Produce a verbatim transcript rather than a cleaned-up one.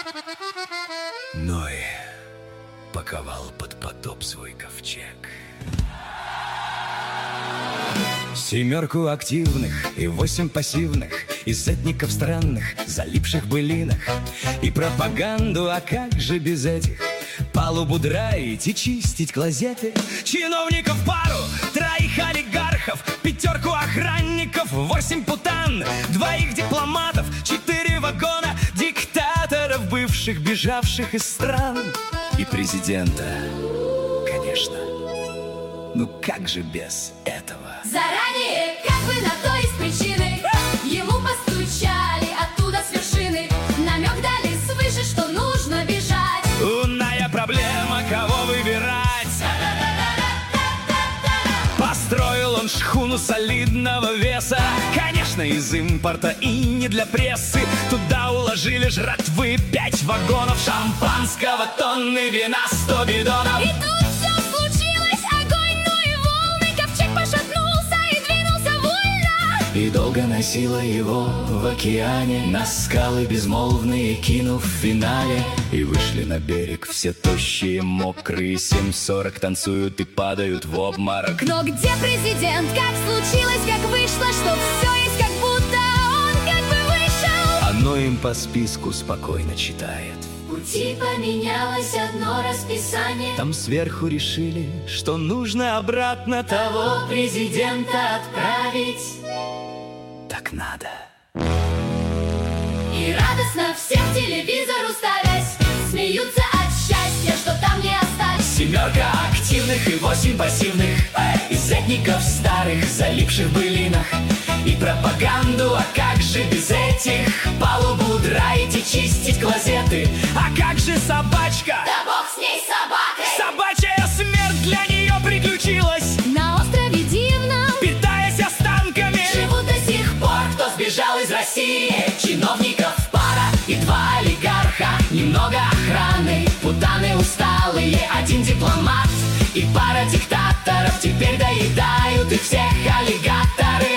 Ной паковал под потоп свой ковчег. Семерку активных и восемь пассивных, и сетников странных, залипших в былинах, и пропаганду, а как же без этих? Палубу драить и чистить клозеты, чиновников пару, троих олигархов, пятерку охранников, восемь путан, двоих дипломатов, четыре вагона диктаторов, бывших, бежавших из стран, и президента, конечно. Ну как же без этого? Заранее, как бы на то из причины, ему постучали оттуда с вершины, намек дали свыше, что нужно бежать. Умная проблема, кого выбирать. Построил он шхуну солидного веса, конечно, из импорта и не для прессы. Туда уложили жратвы пять вагонов шампанского, тонны вина, сто бидонов. И тут все случилось, огонь, ну и волны, ковчег пошатнулся и двинулся вольно. И долго носила его в океане, на скалы безмолвные кинув в финале. И вышли на берег все тощие, мокрые, семь сорок танцуют и падают в обморок. Но где президент? Как случилось, как вышло, что все есть, как будто он как бы вышел? Оно им по списку спокойно читает. В пути поменялось одно расписание. Там сверху решили, что нужно обратно того президента отправить. Так надо. И радостно всем телевизор уставясь, смеются от счастья, что там не остались. Семерка активных и восемь пассивных, из этников старых, залипших в былинах, и пропаганду, а как же без этих? Палубу драить и чистить клозеты. А как же собачка? Да бог с ней собакой. Собачья смерть для нее приключилась. На острове дивном, питаясь останками, живут до сих пор, кто сбежал из России. Чиновников пара и два олигарха, немного охраны, путаны усталые, один дипломат и пара диктаторов. Теперь доедают и всех аллигаторы.